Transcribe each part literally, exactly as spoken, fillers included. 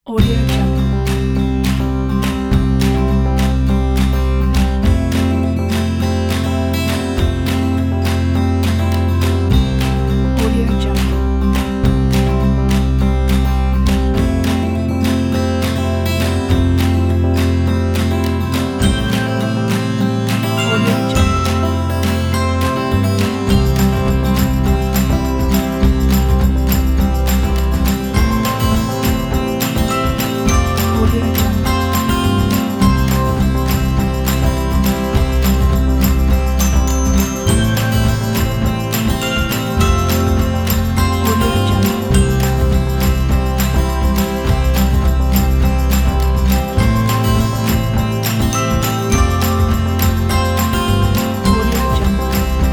Audio Jungle. Audio Jungle. Audio Jungle. Audio Jungle. Audio Jungle. Audio Jungle.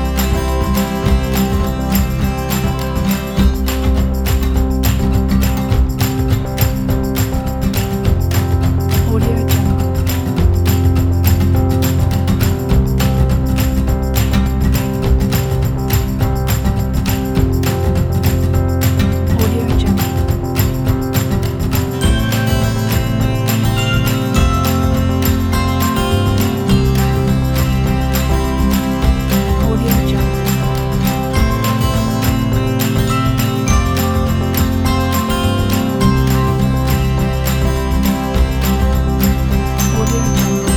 Audio Jungle. Audio Jungle. Audio Jungle. Audio Jungle.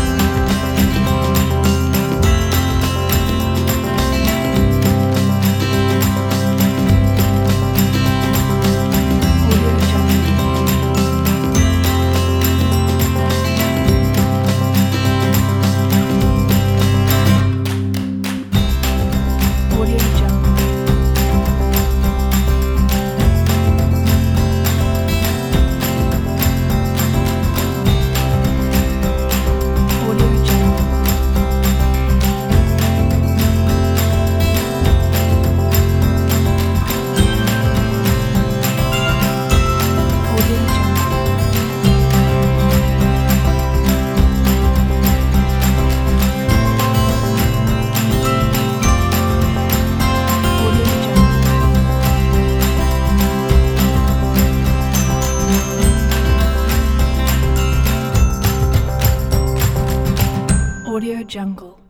Audio Jungle. Audio Jungle. Audio Jungle. Audio Jungle. Audio Jungle. Audio Jungle.